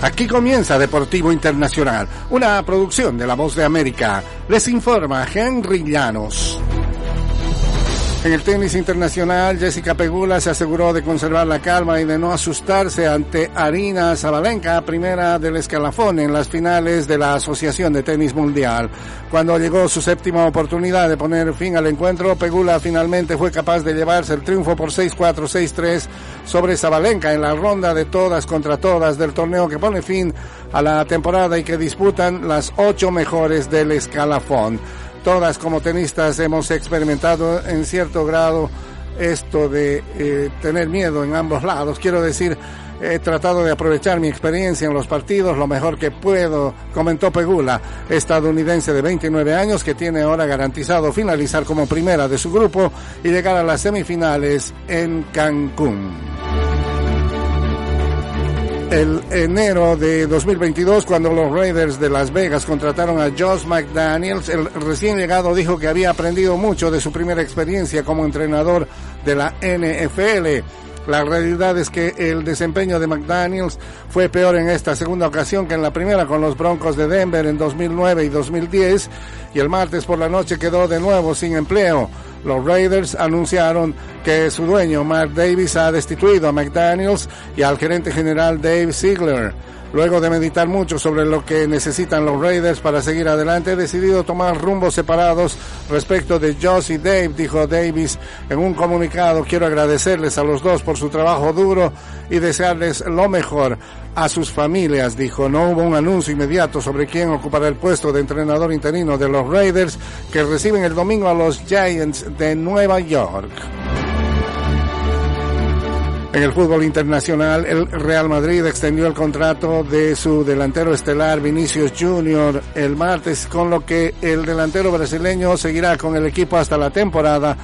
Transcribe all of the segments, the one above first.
Aquí comienza Deportivo Internacional, una producción de La Voz de América. Les informa Henry Llanos. En el tenis internacional, Jessica Pegula se aseguró de conservar la calma y de no asustarse ante Aryna Sabalenka, primera del escalafón en las finales de la Asociación de Tenis Mundial. Cuando llegó su séptima oportunidad de poner fin al encuentro, Pegula finalmente fue capaz de llevarse el triunfo por 6-4, 6-3 sobre Sabalenka en la ronda de todas contra todas del torneo que pone fin a la temporada y que disputan las 8 mejores del escalafón. Todas como tenistas hemos experimentado en cierto grado esto de tener miedo en ambos lados. Quiero decir, he tratado de aprovechar mi experiencia en los partidos lo mejor que puedo, comentó Pegula, estadounidense de 29 años que tiene ahora garantizado finalizar como primera de su grupo y llegar a las semifinales en Cancún. El enero de 2022, cuando los Raiders de Las Vegas contrataron a Josh McDaniels, el recién llegado dijo que había aprendido mucho de su primera experiencia como entrenador de la NFL. La realidad es que el desempeño de McDaniels fue peor en esta segunda ocasión que en la primera con los Broncos de Denver en 2009 y 2010, y el martes por la noche quedó de nuevo sin empleo. Los Raiders anunciaron que su dueño, Mark Davis, ha destituido a McDaniels y al gerente general Dave Ziegler. Luego de meditar mucho sobre lo que necesitan los Raiders para seguir adelante, he decidido tomar rumbos separados respecto de Josh y Dave, dijo Davis en un comunicado. Quiero agradecerles a los dos por su trabajo duro y desearles lo mejor a sus familias, dijo. No hubo un anuncio inmediato sobre quién ocupará el puesto de entrenador interino de los Raiders, que reciben el domingo a los Giants de Nueva York. En el fútbol internacional, el Real Madrid extendió el contrato de su delantero estelar Vinicius Junior el martes, con lo que el delantero brasileño seguirá con el equipo hasta la temporada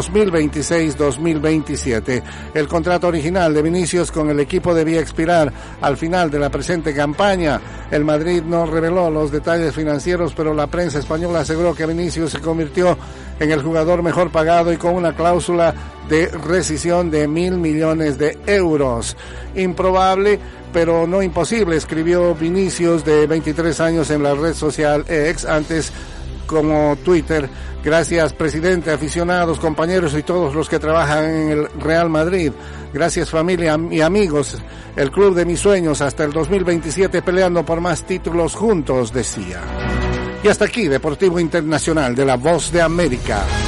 2026-2027. El contrato original de Vinicius con el equipo debía expirar al final de la presente campaña. El Madrid no reveló los detalles financieros, pero la prensa española aseguró que Vinicius se convirtió en el jugador mejor pagado y con una cláusula de rescisión de 1.000 millones de euros. Improbable, pero no imposible, escribió Vinicius, de 23 años, en la red social X, antes como Twitter. Gracias, presidente, aficionados, compañeros y todos los que trabajan en el Real Madrid. Gracias, familia y amigos. El club de mis sueños hasta el 2027, peleando por más títulos juntos, decía. Y hasta aquí, Deportivo Internacional de La Voz de América.